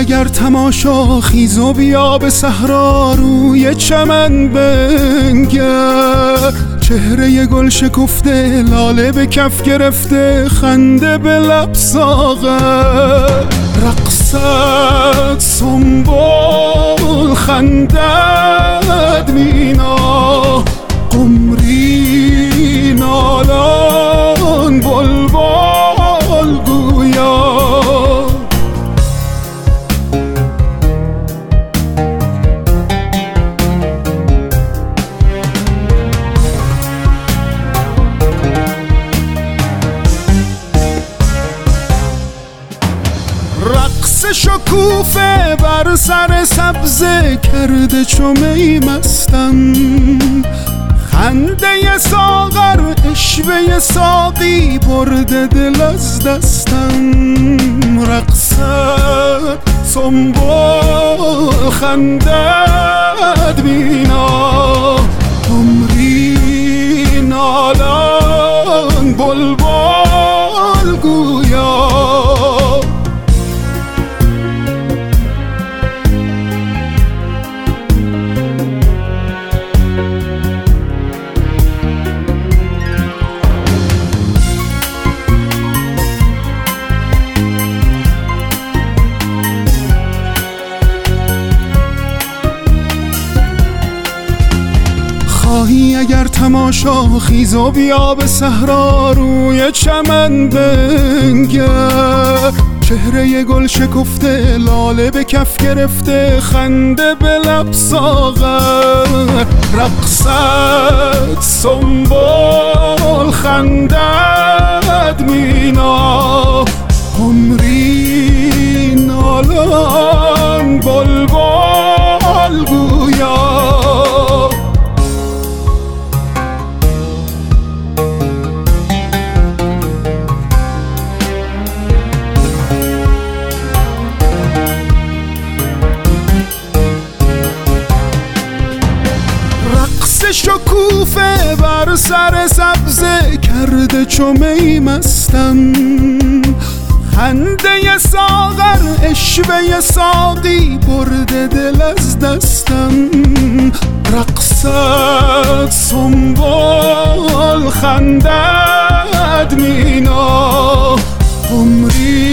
اگر تماشا خیز و بیا به صحرا روی چمن بنگر، چهره گل شکفته لاله به کف گرفته خنده به لب ساغر، رقصت سنبل خندد مینا، قمری نالان بلبل گویا. رقص شکوفه بر سر سبزه کرده چو می مستم، خنده ساغر عشوه ساقی برده دل از دستم، رقصت سنبل خندد مینا، عمری نالان بلبل گویا. خواهی اگر تماشا خیز و بیا به صحرا روی چمن بنگر، چهره گل شکفته لاله به کف گرفته خنده به لب ساغر، رقصت سنبل خندد مینا، عمری نالان بلبل گویا. شکوفه بر سر سبزه کرده چو می مستم، خنده ساغر عشوه ساقی برده دل از دستم، رقصت سنبل خندد مینا، عمری